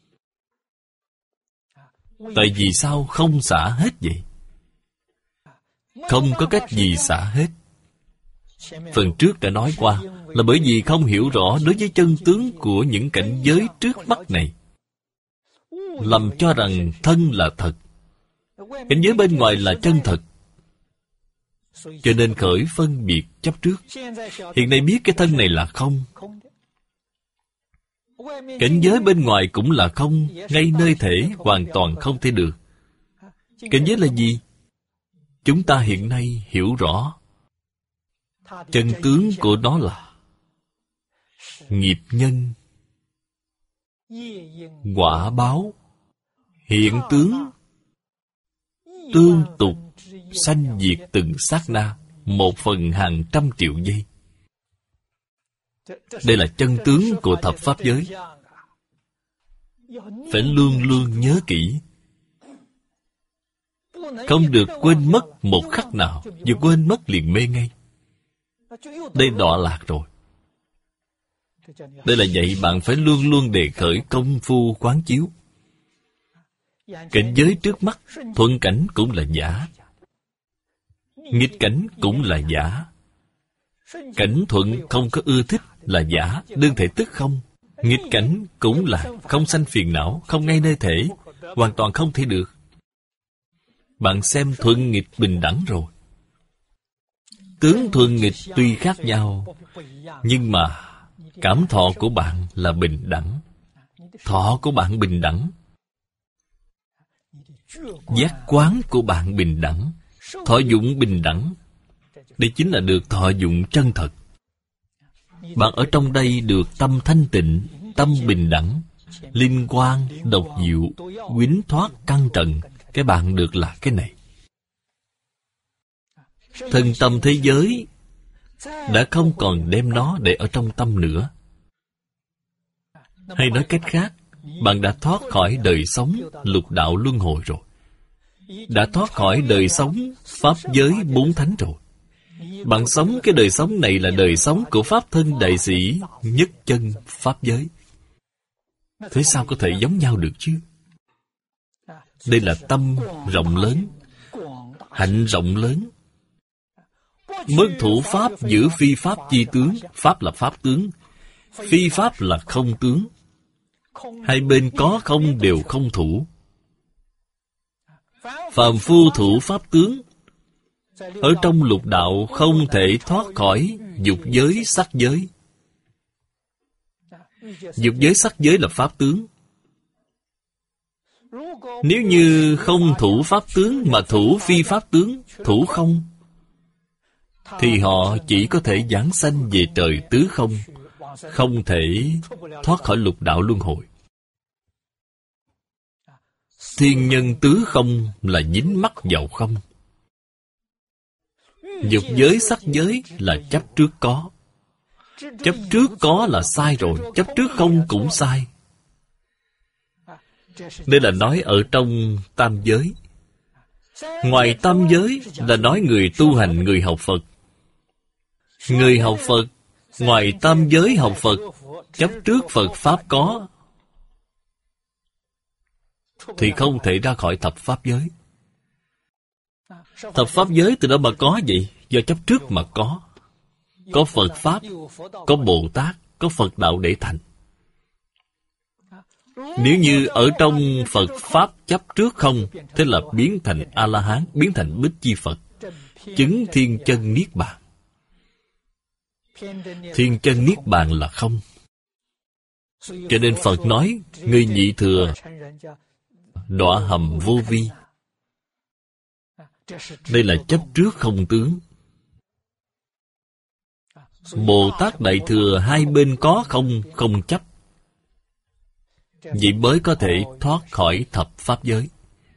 Tại vì sao không xả hết vậy? Không có cách gì xả hết. Phần trước đã nói qua, là bởi vì không hiểu rõ đối với chân tướng của những cảnh giới trước mắt này, lầm cho rằng thân là thật, cảnh giới bên ngoài là chân thật, cho nên khởi phân biệt chấp trước. Hiện nay biết cái thân này là không, cảnh giới bên ngoài cũng là không, ngay nơi thể hoàn toàn không thể được. Cảnh giới là gì? Chúng ta hiện nay hiểu rõ chân tướng của nó là nghiệp nhân, quả báo, hiện tướng, tương tục, sanh diệt từng sát na, một phần hàng trăm triệu giây. Đây là chân tướng của thập pháp giới. Phải luôn luôn nhớ kỹ, không được quên mất một khắc nào. Vừa quên mất liền mê ngay. Đây đọa lạc rồi. Đây là vậy, bạn phải luôn luôn đề khởi công phu quán chiếu. Cảnh giới trước mắt, thuận cảnh cũng là giả, nghịch cảnh cũng là giả. Cảnh thuận không có ưa thích là giả, đương thể tức không. Nghịch cảnh cũng là không sanh phiền não, không ngay nơi thể, hoàn toàn không thể được. Bạn xem thuận nghịch bình đẳng rồi. Tướng thuận nghịch tuy khác nhau, nhưng mà cảm thọ của bạn là bình đẳng. Thọ của bạn bình đẳng, giác quán của bạn bình đẳng, thọ dụng bình đẳng. Đây chính là được thọ dụng chân thật. Bạn ở trong đây được tâm thanh tịnh, tâm bình đẳng, linh quang, độc diệu, quýnh thoát căn trần. Cái bạn được là cái này. Thân tâm thế giới đã không còn đem nó để ở trong tâm nữa. Hay nói cách khác, bạn đã thoát khỏi đời sống lục đạo luân hồi rồi. Đã thoát khỏi đời sống pháp giới bốn thánh rồi. Bạn sống cái đời sống này là đời sống của Pháp thân đại sĩ nhất chân Pháp giới. Thế sao có thể giống nhau được chứ? Đây là tâm rộng lớn, hạnh rộng lớn. Mới thủ Pháp giữ phi Pháp chi tướng. Pháp là Pháp tướng, phi Pháp là không tướng. Hai bên có không đều không thủ. Phàm phu thủ Pháp tướng. Ở trong lục đạo không thể thoát khỏi dục giới sắc giới. Dục giới sắc giới là Pháp tướng. Nếu như không thủ Pháp tướng mà thủ phi Pháp tướng, thủ không, thì họ chỉ có thể giảng sanh về trời tứ không, không thể thoát khỏi lục đạo luân hồi. Thiên nhân tứ không là dính mắc vào không. Dục giới sắc giới là chấp trước có. Chấp trước có là sai rồi, chấp trước không cũng sai. Đây là nói ở trong tam giới. Ngoài tam giới là nói người tu hành, người học Phật. Người học Phật, ngoài tam giới học Phật, chấp trước Phật Pháp có, thì không thể ra khỏi thập Pháp giới. Thập Pháp giới từ đâu mà có vậy? Do chấp trước mà có. Có Phật Pháp, có Bồ Tát, có Phật Đạo để thành. Nếu như ở trong Phật Pháp chấp trước không, thế là biến thành A-la-hán, biến thành Bích Chi Phật, chứng thiên chân Niết Bàn. Thiên chân Niết Bàn là không. Cho nên Phật nói, người nhị thừa đọa hầm vô vi. Đây là chấp trước không tướng. Bồ Tát Đại Thừa hai bên có không, không chấp. Vậy mới có thể thoát khỏi thập Pháp giới.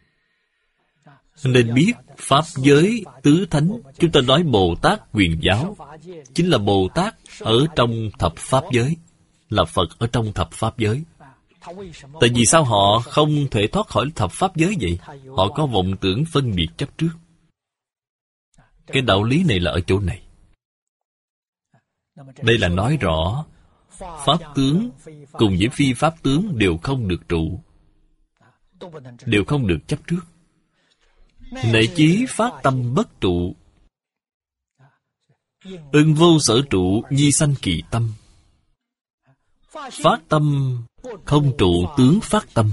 Nên biết Pháp giới tứ thánh. Chúng ta nói Bồ Tát Quyền Giáo chính là Bồ Tát ở trong thập Pháp giới, là Phật ở trong thập Pháp giới. Tại vì sao họ không thể thoát khỏi thập Pháp giới vậy? Họ có vọng tưởng phân biệt chấp trước. Cái đạo lý này là ở chỗ này. Đây là nói rõ Pháp tướng cùng với phi Pháp tướng đều không được trụ, đều không được chấp trước. Nệ chí phát tâm bất trụ, ưng vô sở trụ, nhi sanh kỳ tâm. Phát tâm không trụ tướng phát tâm.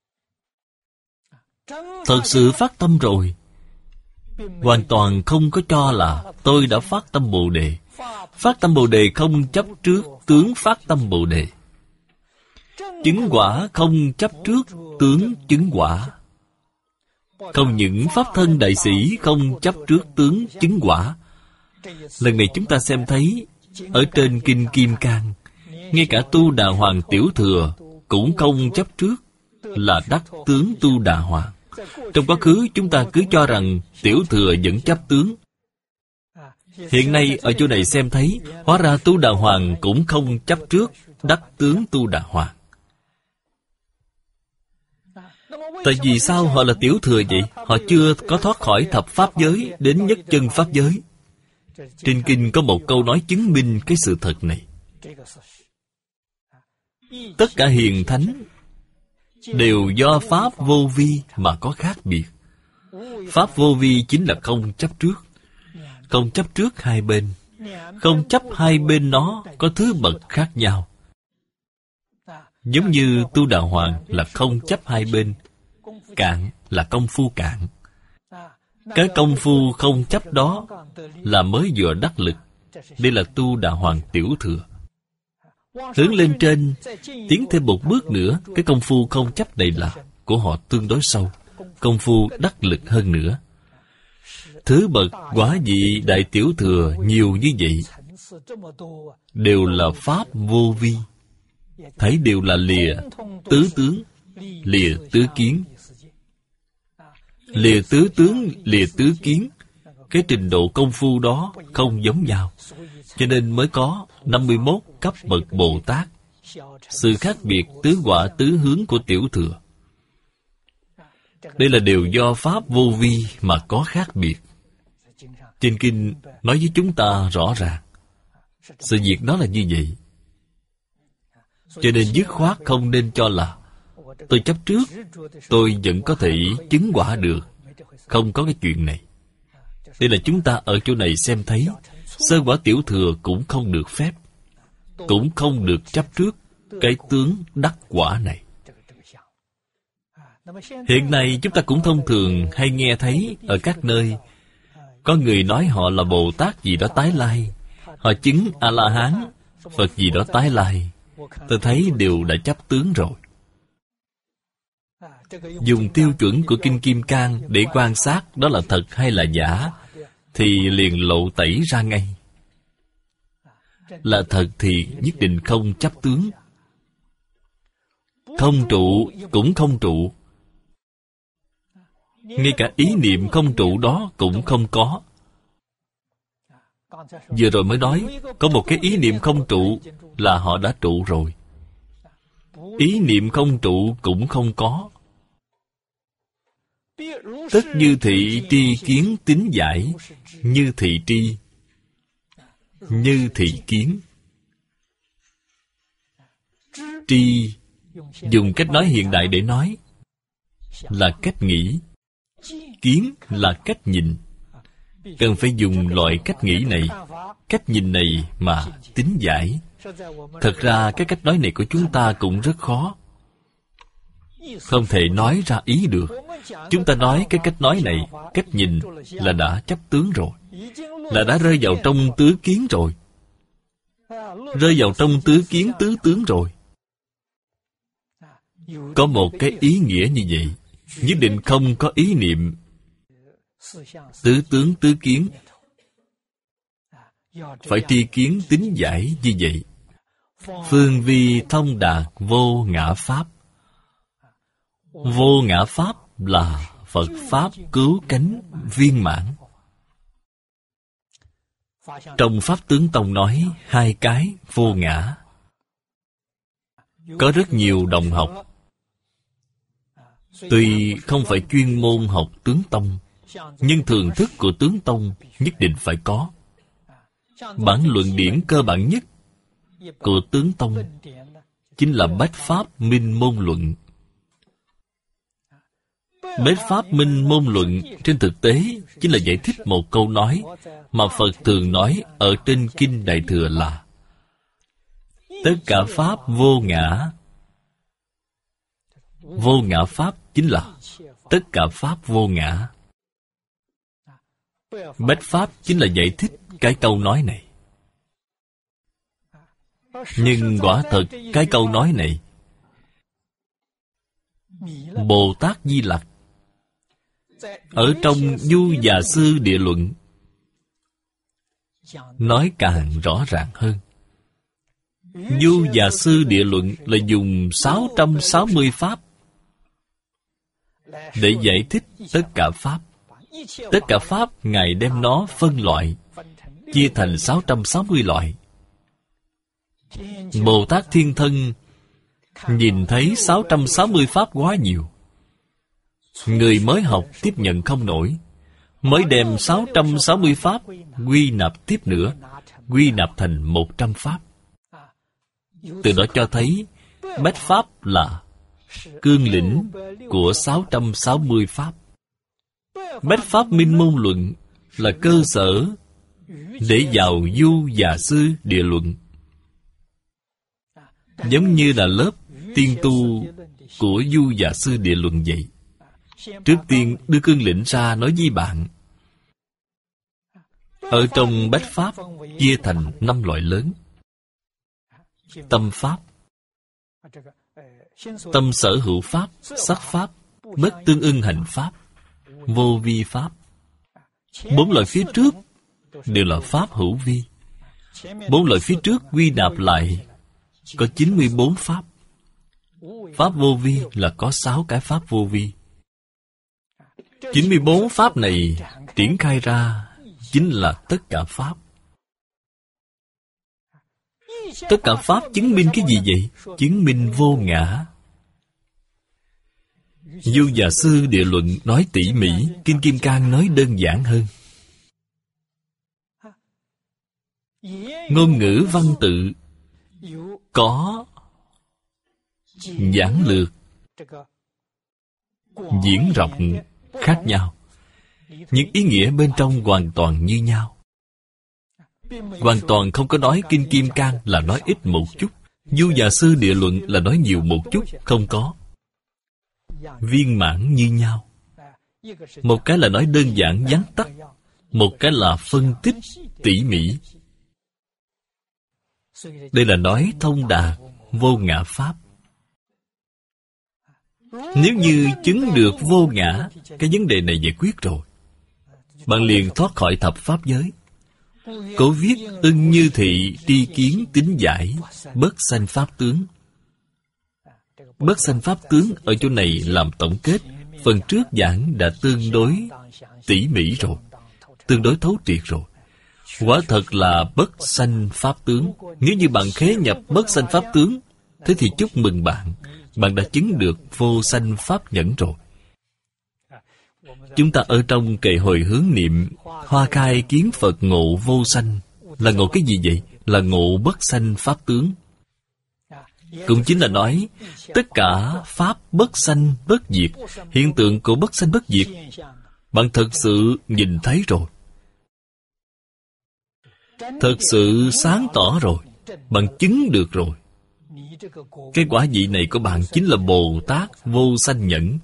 Thật sự phát tâm rồi, hoàn toàn không có cho là tôi đã phát tâm Bồ Đề. Phát tâm Bồ Đề không chấp trước tướng phát tâm Bồ Đề. Chứng quả không chấp trước tướng chứng quả. Không những Pháp thân đại sĩ không chấp trước tướng chứng quả. Lần này chúng ta xem thấy ở trên Kinh Kim Cang, ngay cả Tu Đà Hoàng Tiểu Thừa cũng không chấp trước là đắc tướng Tu Đà Hoàng. Trong quá khứ chúng ta cứ cho rằng Tiểu Thừa vẫn chấp tướng. Hiện nay ở chỗ này xem thấy, hóa ra Tu Đà Hoàng cũng không chấp trước đắc tướng Tu Đà Hoàng. Tại vì sao họ là Tiểu Thừa vậy? Họ chưa có thoát khỏi thập Pháp giới đến nhất chân Pháp giới. Trên Kinh có một câu nói chứng minh cái sự thật này. Tất cả hiền thánh đều do Pháp vô vi mà có khác biệt. Pháp vô vi chính là không chấp trước. Không chấp trước hai bên. Không chấp hai bên nó có thứ bậc khác nhau. Giống như Tu Đà Hoàng là không chấp hai bên. Cạn là công phu cạn. Cái công phu không chấp đó là mới vừa đắc lực. Đây là Tu Đà Hoàng Tiểu Thừa. Hướng lên trên, tiến thêm một bước nữa, cái công phu không chấp này là của họ tương đối sâu. Công phu đắc lực hơn nữa. Thứ bậc quả vị Đại Tiểu Thừa nhiều như vậy, đều là pháp vô vi, thấy đều là lìa tứ tướng, lìa tứ kiến. Lìa tứ tướng, lìa tứ kiến, cái trình độ công phu đó không giống nhau, cho nên mới có năm mươi mốt cấp bậc Bồ Tát. Sự khác biệt tứ quả tứ hướng của tiểu thừa, đây là đều do pháp vô vi mà có khác biệt. Trên kinh nói với chúng ta rõ ràng, sự việc đó là như vậy. Cho nên dứt khoát không nên cho là tôi chấp trước, tôi vẫn có thể chứng quả được. Không có cái chuyện này. Đây là chúng ta ở chỗ này xem thấy, sơ quả tiểu thừa cũng không được phép, cũng không được chấp trước cái tướng đắc quả này. Hiện nay chúng ta cũng thông thường hay nghe thấy ở các nơi, có người nói họ là Bồ Tát gì đó tái lai, họ chứng A-la-hán, Phật gì đó tái lai. Tôi thấy đều đã chấp tướng rồi. Dùng tiêu chuẩn của Kinh Kim Cang để quan sát đó là thật hay là giả, thì liền lộ tẩy ra ngay. Là thật thì nhất định không chấp tướng. Không trụ cũng không trụ. Ngay cả ý niệm không trụ đó cũng không có. Vừa rồi mới nói, có một cái ý niệm không trụ là họ đã trụ rồi. Ý niệm không trụ cũng không có. Tất như thị tri kiến tín giải, như thị tri, như thị kiến. Tri, dùng cách nói hiện đại để nói, là cách nghĩ. Kiến là cách nhìn. Cần phải dùng loại cách nghĩ này, cách nhìn này mà tín giải. Thật ra cái cách nói này của chúng ta cũng rất khó, không thể nói ra ý được. Chúng ta nói cái cách nói này, cách nhìn là đã chấp tướng rồi, là đã rơi vào trong tứ kiến rồi, rơi vào trong tứ kiến tứ tướng rồi. Có một cái ý nghĩa như vậy, nhất định không có ý niệm tứ tướng tứ kiến. Phải tri kiến tín giải như vậy. Phương vi thông đạt vô ngã pháp. Vô ngã pháp là Phật Pháp cứu cánh viên mãn. Trong Pháp Tướng Tông nói hai cái vô ngã. Có rất nhiều đồng học, tuy không phải chuyên môn học tướng tông, nhưng thường thức của tướng tông nhất định phải có. Bản luận điển cơ bản nhất của tướng tông chính là Bách Pháp Minh Môn Luận. Bách Pháp Minh Môn Luận trên thực tế chính là giải thích một câu nói mà Phật thường nói ở trên Kinh Đại Thừa là tất cả Pháp vô ngã. Vô ngã Pháp chính là tất cả Pháp vô ngã. Bách Pháp chính là giải thích cái câu nói này. Nhưng quả thật cái câu nói này, Bồ Tát Di Lặc ở trong Du Già Sư Địa Luận nói càng rõ ràng hơn. Du Già Sư Địa Luận là dùng sáu trăm sáu mươi pháp để giải thích tất cả pháp. Tất cả pháp Ngài đem nó phân loại, chia thành sáu trăm sáu mươi loại. Bồ Tát Thiên Thân nhìn thấy sáu trăm sáu mươi pháp quá nhiều, người mới học tiếp nhận không nổi, mới đem sáu trăm sáu mươi pháp quy nạp tiếp nữa, quy nạp thành một trăm pháp. Từ đó cho thấy Bách Pháp là cương lĩnh của sáu trăm sáu mươi pháp. Bách Pháp Minh Môn Luận là cơ sở để vào Du Già Sư Địa Luận. Giống như là lớp tiên tu của Du Già Sư Địa Luận vậy. Trước tiên đưa cương lĩnh ra nói với bạn. Ở trong Bách Pháp chia thành năm loại lớn. Tâm Pháp, tâm sở hữu Pháp, sắc Pháp, bất tương ưng hành Pháp, vô vi Pháp. Bốn loại phía trước đều là Pháp hữu vi. Bốn lợi phía trước quy nạp lại có chín mươi bốn pháp. Pháp vô vi là có sáu cái pháp vô vi. chín mươi bốn pháp này triển khai ra chính là tất cả pháp. Tất cả pháp chứng minh cái gì vậy? Chứng minh vô ngã. Du Già Sư Địa Luận nói tỉ mỉ, Kinh Kim Cang nói đơn giản hơn. Ngôn ngữ văn tự có giản lược, diễn rộng khác nhau, nhưng ý nghĩa bên trong hoàn toàn như nhau. Hoàn toàn không có nói Kinh Kim Cang là nói ít một chút, Du Già Sư Địa Luận là nói nhiều một chút, không có. Viên mãn như nhau. Một cái là nói đơn giản vắn tắt, một cái là phân tích tỉ mỉ. Đây là nói thông đạt vô ngã pháp. Nếu như chứng được vô ngã, cái vấn đề này giải quyết rồi, bạn liền thoát khỏi thập pháp giới. Cổ viết ưng như thị tri kiến tín giải, bất sanh pháp tướng. Bất sanh pháp tướng ở chỗ này làm tổng kết. Phần trước giảng đã tương đối tỉ mỉ rồi, tương đối thấu triệt rồi. Quả thật là bất sanh pháp tướng. Nếu như bạn khế nhập bất sanh pháp tướng, thế thì chúc mừng bạn, bạn đã chứng được vô sanh pháp nhẫn rồi. Chúng ta ở trong kệ hồi hướng niệm hoa khai kiến Phật ngộ vô sanh, là ngộ cái gì vậy? Là ngộ bất sanh pháp tướng. Cũng chính là nói tất cả pháp bất sanh bất diệt, hiện tượng của bất sanh bất diệt bạn thật sự nhìn thấy rồi, thật sự sáng tỏ rồi, bạn chứng được rồi. Cái quả vị này của bạn chính là Bồ Tát vô sanh nhẫn.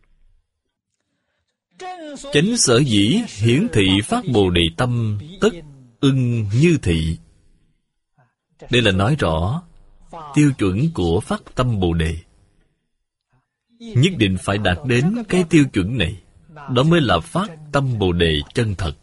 Chánh sở dĩ hiển thị phát Bồ Đề tâm, tất ưng như thị. Đây là nói rõ tiêu chuẩn của phát tâm Bồ Đề. Nhất định phải đạt đến cái tiêu chuẩn này, đó mới là phát tâm Bồ Đề chân thật.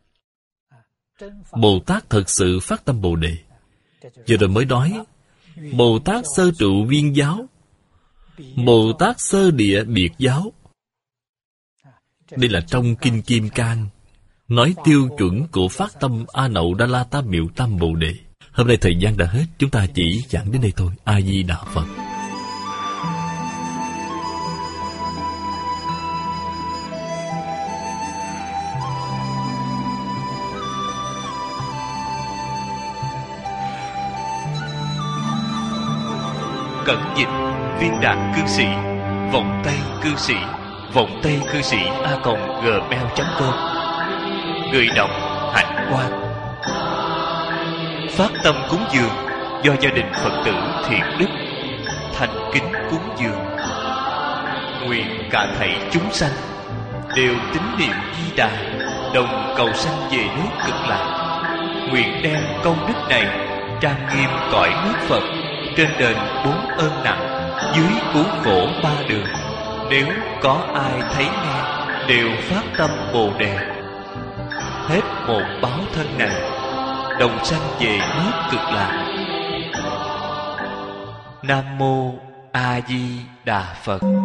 Bồ Tát thật sự phát tâm Bồ Đề. Giờ rồi mới nói Bồ Tát sơ trụ viên giáo, Bồ Tát sơ địa biệt giáo. Đây là trong Kinh Kim Cang nói tiêu chuẩn của phát tâm A Nậu Đa La Tam Miệu Tam Bồ Đề. Hôm nay thời gian đã hết, chúng ta chỉ giảng đến đây thôi. A Di Đà Phật. Cẩn dịch Viên Đạt Cư Sĩ, Vọng Tây Cư Sĩ, Vọng Tây Cư Sĩ a còng gmail chấm com. Người đọc Hạnh Quang. Phát tâm cúng dường do gia đình Phật tử Thiện Đức thành kính cúng dường. Nguyện cả thảy chúng sanh đều tín niệm Di Đà, đồng cầu sanh về nước Cực Lạc. Nguyện đem công đức này trang nghiêm cõi nước Phật, trên đền bốn ơn nặng, dưới cứu khổ ba đường. Nếu có ai thấy nghe đều phát tâm Bồ Đề, hết một báo thân này đồng sanh về nước Cực Lạc. Nam mô A Di Đà Phật.